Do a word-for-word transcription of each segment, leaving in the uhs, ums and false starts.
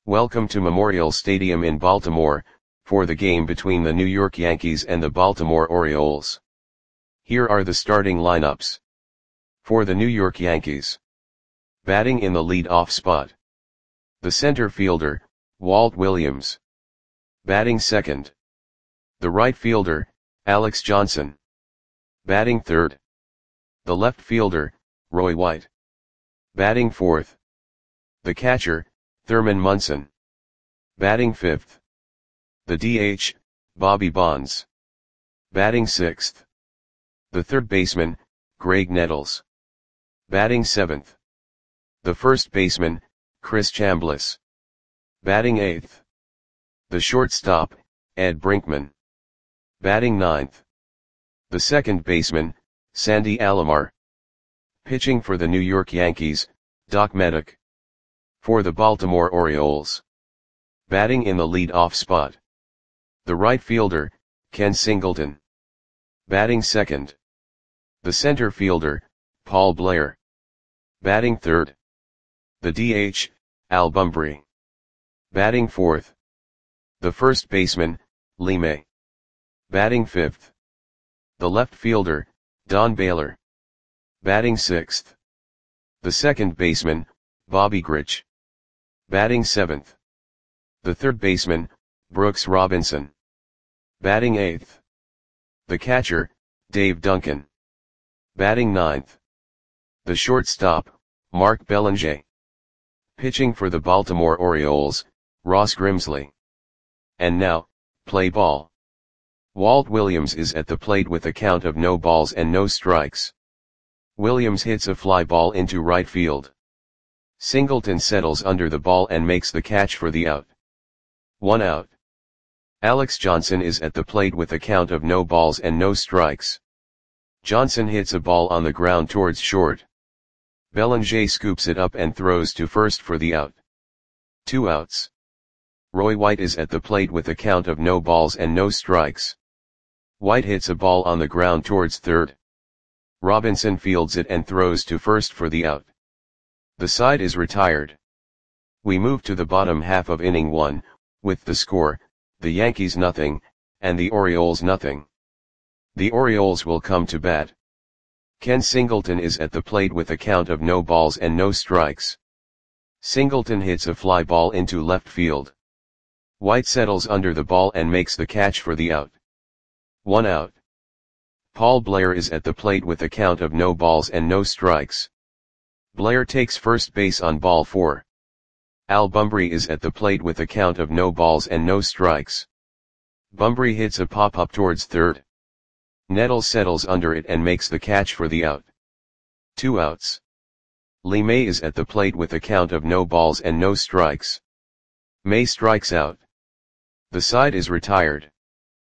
Welcome to Memorial Stadium in Baltimore, for the game between the New York Yankees and the Baltimore Orioles. Here are the starting lineups. For the New York Yankees. Batting in the lead-off spot. The center fielder, Walt Williams. Batting second. The right fielder, Alex Johnson. Batting third. The left fielder, Roy White. Batting fourth. The catcher, Thurman Munson. Batting fifth. The D H, Bobby Bonds. Batting sixth. The third baseman, Graig Nettles. Batting seventh. The first baseman, Chris Chambliss. Batting eighth. The shortstop, Ed Brinkman. Batting ninth. The second baseman, Sandy Alomar. Pitching for the New York Yankees, Doc Meddick. For the Baltimore Orioles. Batting in the lead-off spot. The right fielder, Ken Singleton. Batting second. The center fielder, Paul Blair. Batting third. The D H, Al Bumbry. Batting fourth. The first baseman, Lee May. Batting fifth. The left fielder, Don Baylor. Batting sixth. The second baseman, Bobby Grich. Batting seventh. The third baseman, Brooks Robinson. Batting eighth. The catcher, Dave Duncan. Batting ninth. The shortstop, Mark Belanger. Pitching for the Baltimore Orioles, Ross Grimsley. And now, play ball. Walt Williams is at the plate with a count of no balls and no strikes. Williams hits a fly ball into right field. Singleton settles under the ball and makes the catch for the out. One out. Alex Johnson is at the plate with a count of no balls and no strikes. Johnson hits a ball on the ground towards short. Belanger scoops it up and throws to first for the out. Two outs. Roy White is at the plate with a count of no balls and no strikes. White hits a ball on the ground towards third. Robinson fields it and throws to first for the out. The side is retired. We move to the bottom half of inning one, with the score, the Yankees nothing, and the Orioles nothing. The Orioles will come to bat. Ken Singleton is at the plate with a count of no balls and no strikes. Singleton hits a fly ball into left field. White settles under the ball and makes the catch for the out. One out. Paul Blair is at the plate with a count of no balls and no strikes. Blair takes first base on ball four. Al Bumbry is at the plate with a count of no balls and no strikes. Bumbry hits a pop-up towards third. Nettles settles under it and makes the catch for the out. Two outs. Lee May is at the plate with a count of no balls and no strikes. May strikes out. The side is retired.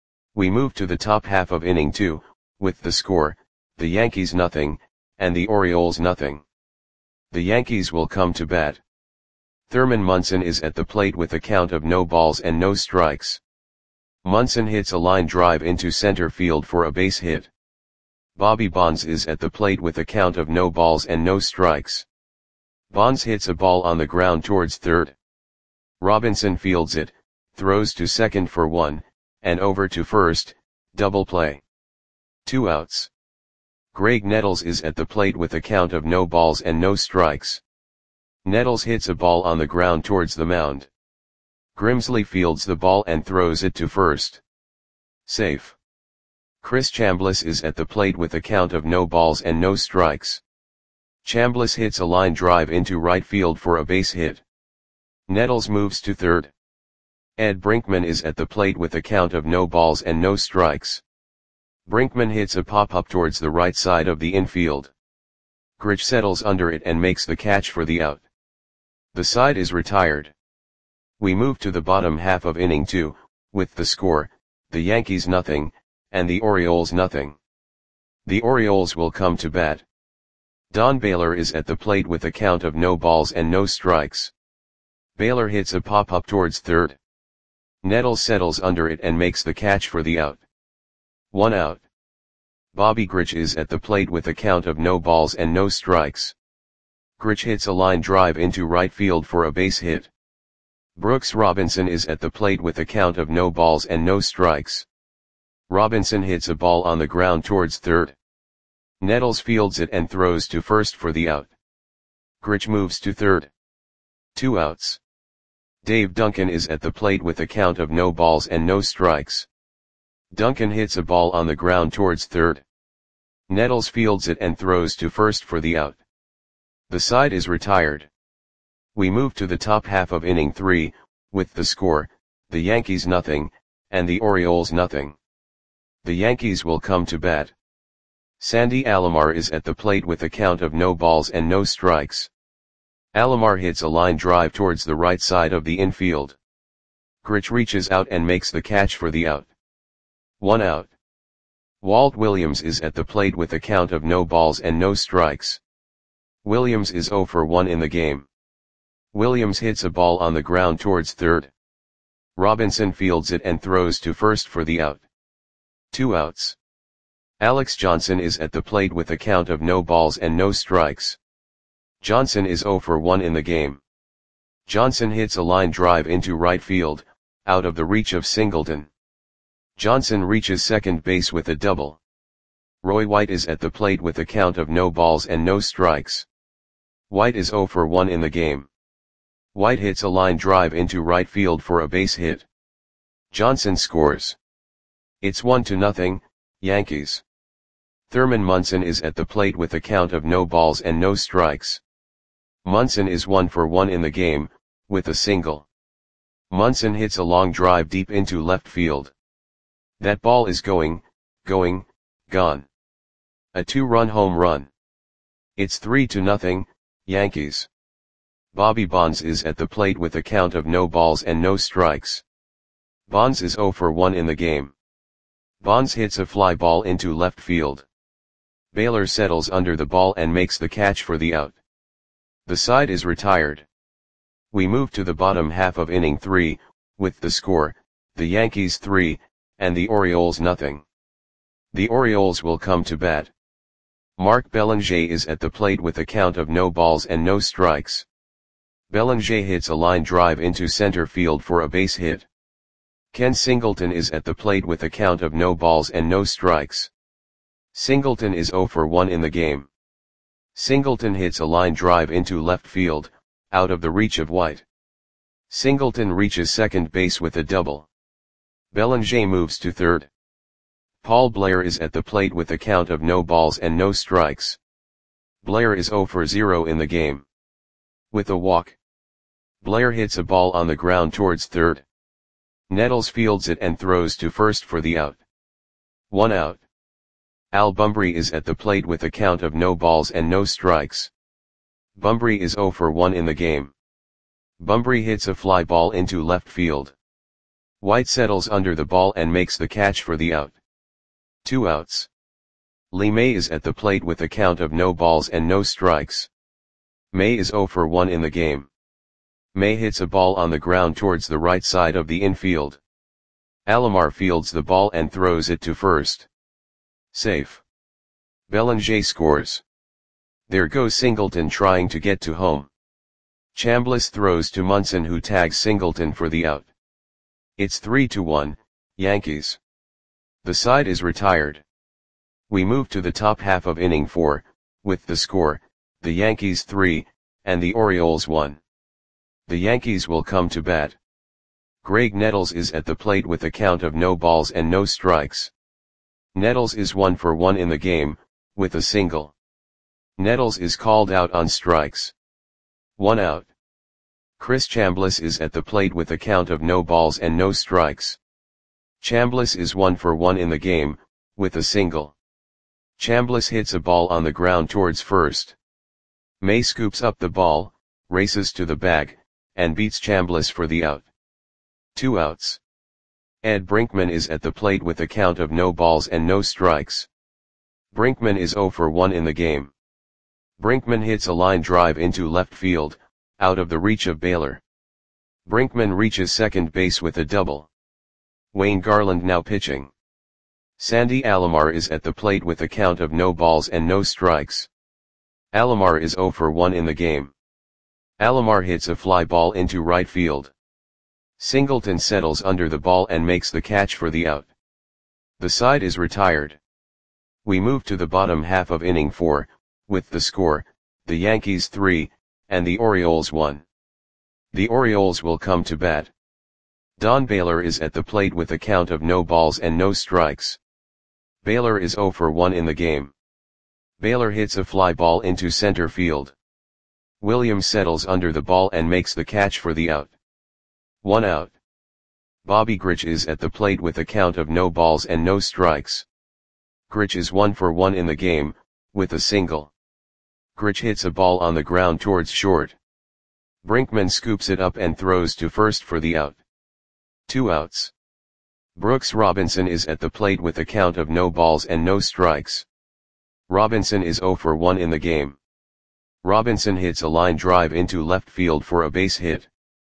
We move to the top half of inning two, with the score, the Yankees nothing, and the Orioles nothing. The Yankees will come to bat. Thurman Munson is at the plate with a count of no balls and no strikes. Munson hits a line drive into center field for a base hit. Bobby Bonds is at the plate with a count of no balls and no strikes. Bonds hits a ball on the ground towards third. Robinson fields it, throws to second for one, and over to first, double play. Two outs. Graig Nettles is at the plate with a count of no balls and no strikes. Nettles hits a ball on the ground towards the mound. Grimsley fields the ball and throws it to first. Safe. Chris Chambliss is at the plate with a count of no balls and no strikes. Chambliss hits a line drive into right field for a base hit. Nettles moves to third. Ed Brinkman is at the plate with a count of no balls and no strikes. Brinkman hits a pop-up towards the right side of the infield. Grich settles under it and makes the catch for the out. The side is retired. We move to the bottom half of inning two, with the score, the Yankees nothing, and the Orioles nothing. The Orioles will come to bat. Don Baylor is at the plate with a count of no balls and no strikes. Baylor hits a pop-up towards third. Nettles settles under it and makes the catch for the out. One out. Bobby Grich is at the plate with a count of no balls and no strikes. Grich hits a line drive into right field for a base hit. Brooks Robinson is at the plate with a count of no balls and no strikes. Robinson hits a ball on the ground towards third. Nettles fields it and throws to first for the out. Grich moves to third. Two outs. Dave Duncan is at the plate with a count of no balls and no strikes. Duncan hits a ball on the ground towards third. Nettles fields it and throws to first for the out. The side is retired. We move to the top half of inning three, with the score, the Yankees nothing, and the Orioles nothing. The Yankees will come to bat. Sandy Alomar is at the plate with a count of no balls and no strikes. Alomar hits a line drive towards the right side of the infield. Grich reaches out and makes the catch for the out. One out. Walt Williams is at the plate with a count of no balls and no strikes. Williams is oh for one in the game. Williams hits a ball on the ground towards third. Robinson fields it and throws to first for the out. Two outs. Alex Johnson is at the plate with a count of no balls and no strikes. Johnson is oh for one in the game. Johnson hits a line drive into right field, out of the reach of Singleton. Johnson reaches second base with a double. Roy White is at the plate with a count of no balls and no strikes. White is oh for one in the game. White hits a line drive into right field for a base hit. Johnson scores. It's one to nothing, Yankees. Thurman Munson is at the plate with a count of no balls and no strikes. Munson is one for one in the game, with a single. Munson hits a long drive deep into left field. That ball is going, going, gone. A two-run home run. It's three to nothing, Yankees. Bobby Bonds is at the plate with a count of no balls and no strikes. Bonds is oh for one in the game. Bonds hits a fly ball into left field. Baylor settles under the ball and makes the catch for the out. The side is retired. We move to the bottom half of inning three, with the score, the Yankees three, and the Orioles nothing. The Orioles will come to bat. Mark Belanger is at the plate with a count of no balls and no strikes. Belanger hits a line drive into center field for a base hit. Ken Singleton is at the plate with a count of no balls and no strikes. Singleton is oh for one in the game. Singleton hits a line drive into left field, out of the reach of White. Singleton reaches second base with a double. Belanger moves to third. Paul Blair is at the plate with a count of no balls and no strikes. Blair is oh for zero in the game. With a walk. Blair hits a ball on the ground towards third. Nettles fields it and throws to first for the out. One out. Al Bumbry is at the plate with a count of no balls and no strikes. Bumbry is oh for one in the game. Bumbry hits a fly ball into left field. White settles under the ball and makes the catch for the out. Two outs. Lee May is at the plate with a count of no balls and no strikes. May is oh for one in the game. May hits a ball on the ground towards the right side of the infield. Alomar fields the ball and throws it to first. Safe. Belanger scores. There goes Singleton trying to get to home. Chambliss throws to Munson, who tags Singleton for the out. It's three to one, Yankees. The side is retired. We move to the top half of inning four, with the score, the Yankees three, and the Orioles one. The Yankees will come to bat. Greg Nettles is at the plate with a count of no balls and no strikes. Nettles is one for one in the game, with a single. Nettles is called out on strikes. One out. Chris Chambliss is at the plate with a count of no balls and no strikes. Chambliss is one for one in the game, with a single. Chambliss hits a ball on the ground towards first. May scoops up the ball, races to the bag, and beats Chambliss for the out. Two outs. Ed Brinkman is at the plate with a count of no balls and no strikes. Brinkman is oh for one in the game. Brinkman hits a line drive into left field, out of the reach of Baylor. Brinkman reaches second base with a double. Wayne Garland now pitching. Sandy Alomar is at the plate with a count of no balls and no strikes. Alomar is oh for one in the game. Alomar hits a fly ball into right field. Singleton settles under the ball and makes the catch for the out. The side is retired. We move to the bottom half of inning four, with the score, the Yankees three, and the Orioles one. The Orioles will come to bat. Don Baylor is at the plate with a count of no balls and no strikes. Baylor is oh for one in the game. Baylor hits a fly ball into center field. Williams settles under the ball and makes the catch for the out. One out. Bobby Grich is at the plate with a count of no balls and no strikes. Grich is one for one in the game, with a single. Grich hits a ball on the ground towards short. Brinkman scoops it up and throws to first for the out. Two outs. Brooks Robinson is at the plate with a count of no balls and no strikes. Robinson is oh for one in the game. Robinson hits a line drive into left field for a base hit.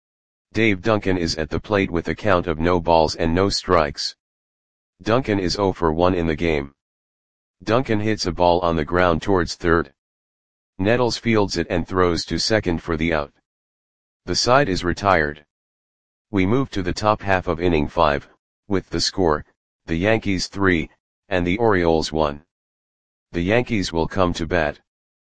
Dave Duncan is at the plate with a count of no balls and no strikes. Duncan is oh for one in the game. Duncan hits a ball on the ground towards third. Nettles fields it and throws to second for the out. The side is retired. We move to the top half of inning five, with the score, the Yankees three, and the Orioles one. The Yankees will come to bat.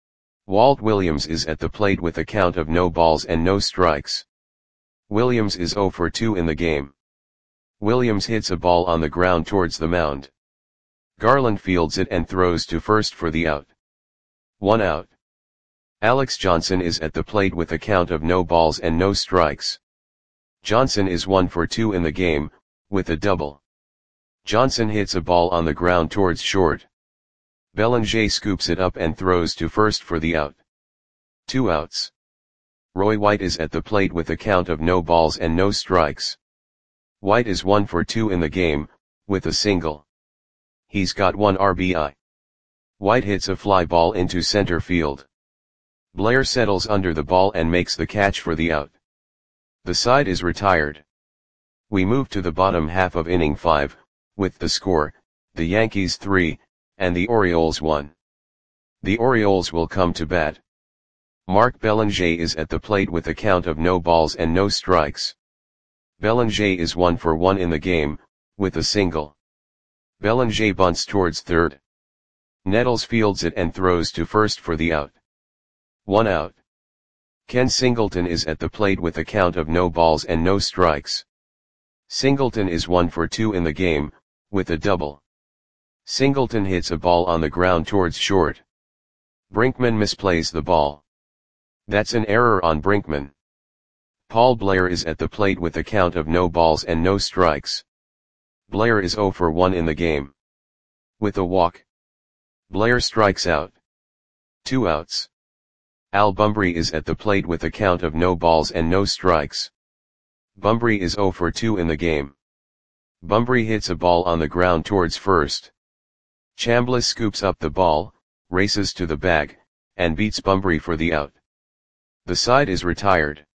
Walt Williams is at the plate with a count of no balls and no strikes. Williams is oh for two in the game. Williams hits a ball on the ground towards the mound. Garland fields it and throws to first for the out. One out. Alex Johnson is at the plate with a count of no balls and no strikes. Johnson is one for two in the game, with a double. Johnson hits a ball on the ground towards short. Bellinger scoops it up and throws to first for the out. Two outs. Roy White is at the plate with a count of no balls and no strikes. White is one for two in the game, with a single. He's got one R B I. White hits a fly ball into center field. Blair settles under the ball and makes the catch for the out. The side is retired. We move to the bottom half of inning five, with the score, the Yankees three, and the Orioles one. The Orioles will come to bat. Mark Bellinger is at the plate with a count of no balls and no strikes. Bellinger is one for one in the game, with a single. Bellinger bunts towards third. Nettles fields it and throws to first for the out. One out. Ken Singleton is at the plate with a count of no balls and no strikes. Singleton is one for two in the game, with a double. Singleton hits a ball on the ground towards short. Brinkman misplays the ball. That's an error on Brinkman. Paul Blair is at the plate with a count of no balls and no strikes. Blair is oh for one in the game. With a walk. Blair strikes out. Two outs. Al Bumbry is at the plate with a count of no balls and no strikes. Bumbry is oh for two in the game. Bumbry hits a ball on the ground towards first. Chambliss scoops up the ball, races to the bag, and beats Bumbry for the out. The side is retired.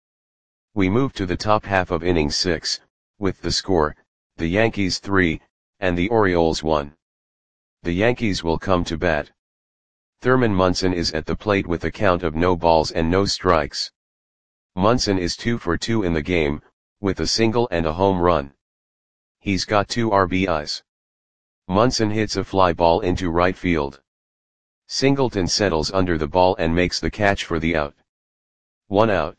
We move to the top half of inning six, with the score, the Yankees three, and the Orioles one. The Yankees will come to bat. Thurman Munson is at the plate with a count of no balls and no strikes. Munson is two for two in the game, with a single and a home run. He's got two R B Is. Munson hits a fly ball into right field. Singleton settles under the ball and makes the catch for the out. One out.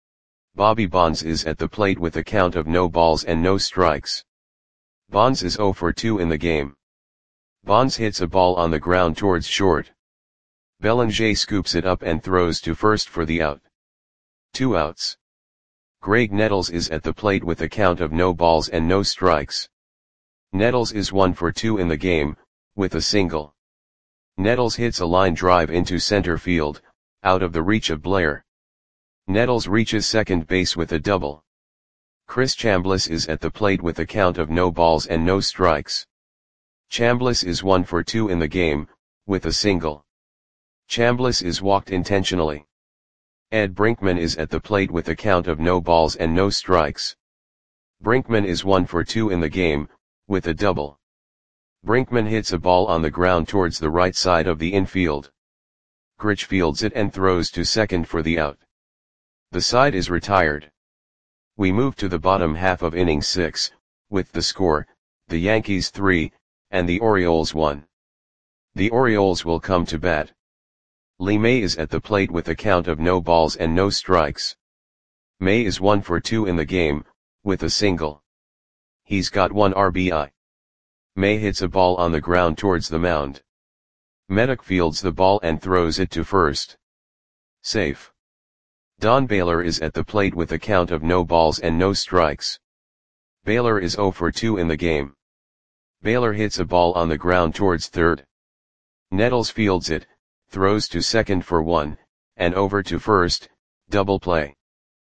Bobby Bonds is at the plate with a count of no balls and no strikes. Bonds is oh for two in the game. Bonds hits a ball on the ground towards short. Bellinger scoops it up and throws to first for the out. Two outs. Greg Nettles is at the plate with a count of no balls and no strikes. Nettles is one for two in the game, with a single. Nettles hits a line drive into center field, out of the reach of Blair. Nettles reaches second base with a double. Chris Chambliss is at the plate with a count of no balls and no strikes. Chambliss is one for two in the game, with a single. Chambliss is walked intentionally. Ed Brinkman is at the plate with a count of no balls and no strikes. Brinkman is one for two in the game, with a double. Brinkman hits a ball on the ground towards the right side of the infield. Grich fields it and throws to second for the out. The side is retired. We move to the bottom half of inning six, with the score, the Yankees three, and the Orioles one. The Orioles will come to bat. Lee May is at the plate with a count of no balls and no strikes. May is one for two in the game, with a single. He's got one R B I. May hits a ball on the ground towards the mound. Meddock fields the ball and throws it to first. Safe. Don Baylor is at the plate with a count of no balls and no strikes. Baylor is zero for two in the game. Baylor hits a ball on the ground towards third. Nettles fields it, throws to second for one, and over to first, double play.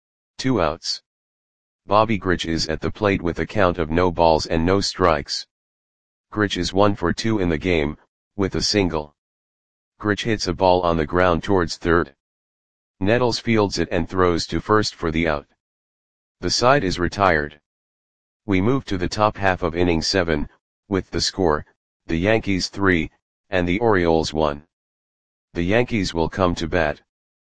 Two outs. Bobby Grich is at the plate with a count of no balls and no strikes. Grich is one for two in the game, with a single. Grich hits a ball on the ground towards third. Nettles fields it and throws to first for the out. The side is retired. We move to the top half of inning seven, with the score, the Yankees three, and the Orioles one. The Yankees will come to bat.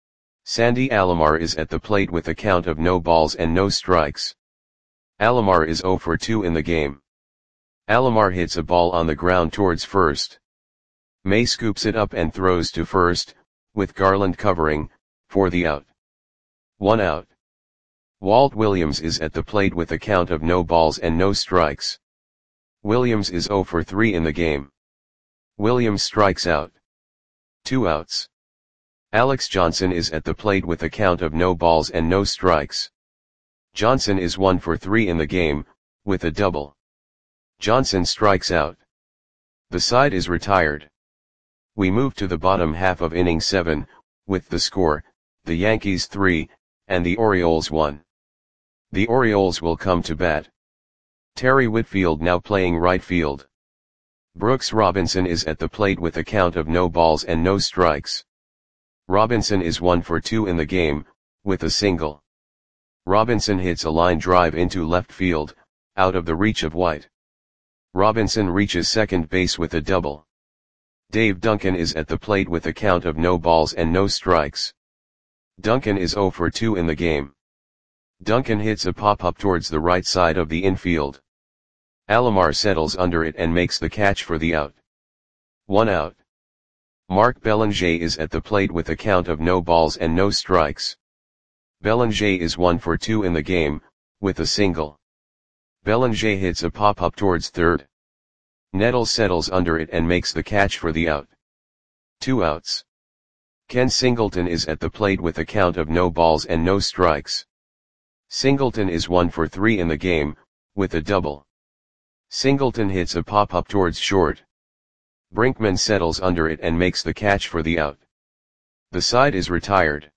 Sandy Alomar is at the plate with a count of no balls and no strikes. Alomar is zero for two in the game. Alomar hits a ball on the ground towards first. May scoops it up and throws to first, with Garland covering, for the out. One out. Walt Williams is at the plate with a count of no balls and no strikes. Williams is zero for three in the game. Williams strikes out. Two outs. Alex Johnson is at the plate with a count of no balls and no strikes. Johnson is one for three in the game, with a double. Johnson strikes out. The side is retired. We move to the bottom half of inning seven, with the score, the Yankees three, and the Orioles one. The Orioles will come to bat. Terry Whitfield now playing right field. Brooks Robinson is at the plate with a count of no balls and no strikes. Robinson is one for two in the game, with a single. Robinson hits a line drive into left field, out of the reach of White. Robinson reaches second base with a double. Dave Duncan is at the plate with a count of no balls and no strikes. Duncan is zero for two in the game. Duncan hits a pop-up towards the right side of the infield. Alomar settles under it and makes the catch for the out. One out. Mark Belanger is at the plate with a count of no balls and no strikes. Belanger is one for two in the game, with a single. Belanger hits a pop-up towards third. Nettles settles under it and makes the catch for the out. Two outs. Ken Singleton is at the plate with a count of no balls and no strikes. Singleton is one for three in the game, with a double. Singleton hits a pop-up towards short. Brinkman settles under it and makes the catch for the out. The side is retired.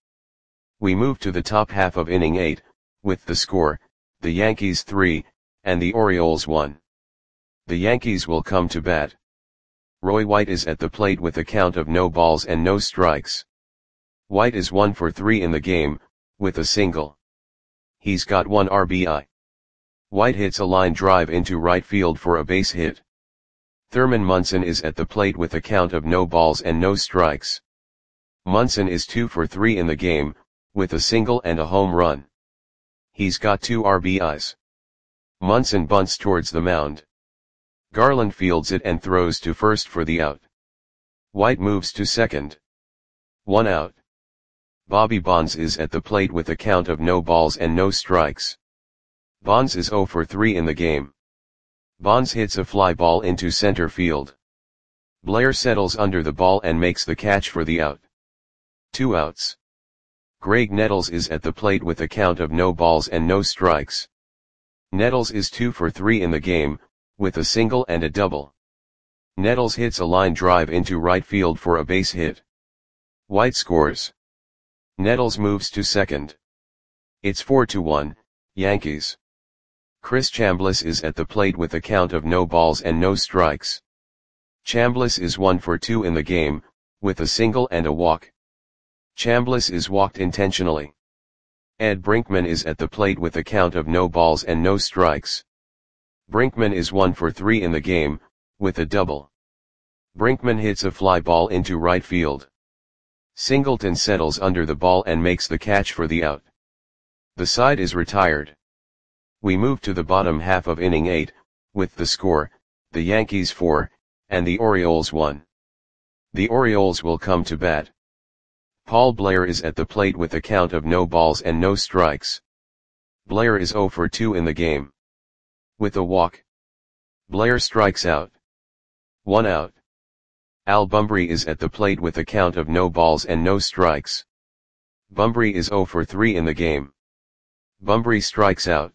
We move to the top half of inning eight, with the score, the Yankees three, and the Orioles one. The Yankees will come to bat. Roy White is at the plate with a count of no balls and no strikes. White is one for three in the game, with a single. He's got one R B I. White hits a line drive into right field for a base hit. Thurman Munson is at the plate with a count of no balls and no strikes. Munson is two for three in the game, with a single and a home run. He's got two R B Is. Munson bunts towards the mound. Garland fields it and throws to first for the out. White moves to second. One out. Bobby Bonds is at the plate with a count of no balls and no strikes. Bonds is zero for three in the game. Bonds hits a fly ball into center field. Blair settles under the ball and makes the catch for the out. Two outs. Greg Nettles is at the plate with a count of no balls and no strikes. Nettles is two for three in the game, with a single and a double. Nettles hits a line drive into right field for a base hit. White scores. Nettles moves to second. It's four to one, Yankees. Chris Chambliss is at the plate with a count of no balls and no strikes. Chambliss is one for two in the game, with a single and a walk. Chambliss is walked intentionally. Ed Brinkman is at the plate with a count of no balls and no strikes. Brinkman is one for three in the game, with a double. Brinkman hits a fly ball into right field. Singleton settles under the ball and makes the catch for the out. The side is retired. We move to the bottom half of inning eight, with the score, the Yankees four, and the Orioles one. The Orioles will come to bat. Paul Blair is at the plate with a count of no balls and no strikes. Blair is oh for two in the game. With a walk, Blair strikes out. One out. Al Bumbry is at the plate with a count of no balls and no strikes. Bumbry is oh for three in the game. Bumbry strikes out.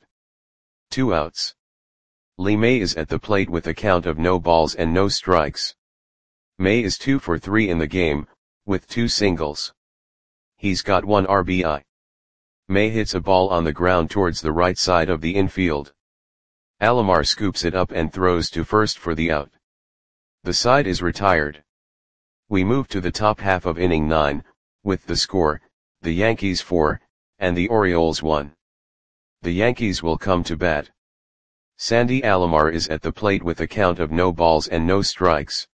Two outs. Lee May is at the plate with a count of no balls and no strikes. May is two for three in the game, with two singles. He's got one R B I. May hits a ball on the ground towards the right side of the infield. Alomar scoops it up and throws to first for the out. The side is retired. We move to the top half of inning nine, with the score, the Yankees four, and the Orioles one. The Yankees will come to bat. Sandy Alomar is at the plate with a count of no balls and no strikes.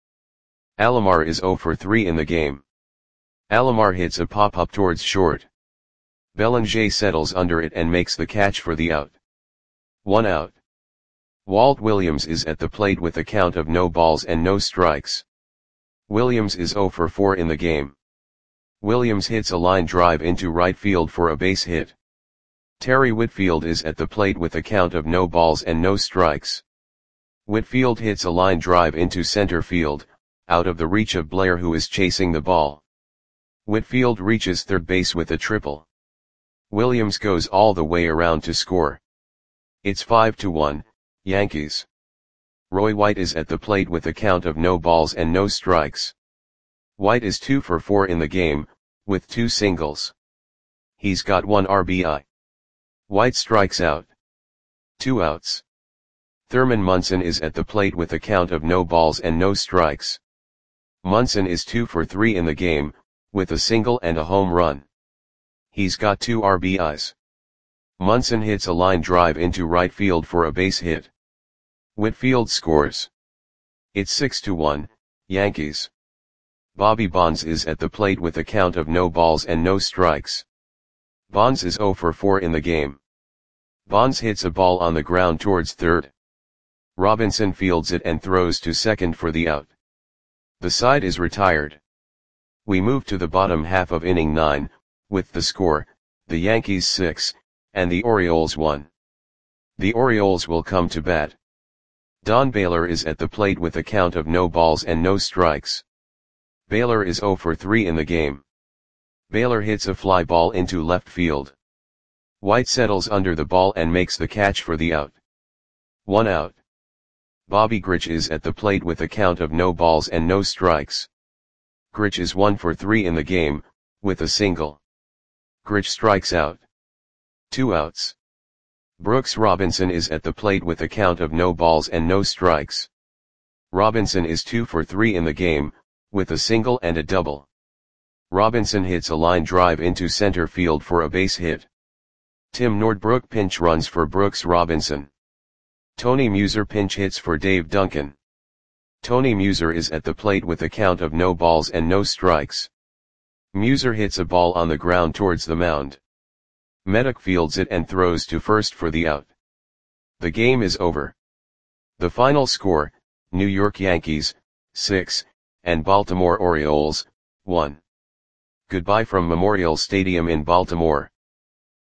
Alomar is oh for three in the game. Alomar hits a pop-up towards short. Bellinger settles under it and makes the catch for the out. One out. Walt Williams is at the plate with a count of no balls and no strikes. Williams is oh for four in the game. Williams hits a line drive into right field for a base hit. Terry Whitfield is at the plate with a count of no balls and no strikes. Whitfield hits a line drive into center field, out of the reach of Blair, who is chasing the ball. Whitfield reaches third base with a triple. Williams goes all the way around to score. It's five to one, Yankees. Roy White is at the plate with a count of no balls and no strikes. White is two for four in the game, with two singles. He's got one R B I. White strikes out. Two outs. Thurman Munson is at the plate with a count of no balls and no strikes. Munson is two for three in the game, with a single and a home run. He's got two R B Is. Munson hits a line drive into right field for a base hit. Whitfield scores. It's six to one, Yankees. Bobby Bonds is at the plate with a count of no balls and no strikes. Bonds is oh for four in the game. Bonds hits a ball on the ground towards third. Robinson fields it and throws to second for the out. The side is retired. We move to the bottom half of inning nine, with the score, the Yankees six, and the Orioles one. The Orioles will come to bat. Don Baylor is at the plate with a count of no balls and no strikes. Baylor is oh for three in the game. Baylor hits a fly ball into left field. White settles under the ball and makes the catch for the out. One out. Bobby Grich is at the plate with a count of no balls and no strikes. Grich is one for three in the game, with a single. Grich strikes out. Two outs. Brooks Robinson is at the plate with a count of no balls and no strikes. Robinson is two for three in the game, with a single and a double. Robinson hits a line drive into center field for a base hit. Tim Nordbrook pinch runs for Brooks Robinson. Tony Muser pinch hits for Dave Duncan. Tony Muser is at the plate with a count of no balls and no strikes. Muser hits a ball on the ground towards the mound. Medic fields it and throws to first for the out. The game is over. The final score, New York Yankees, six, and Baltimore Orioles, one. Goodbye from Memorial Stadium in Baltimore.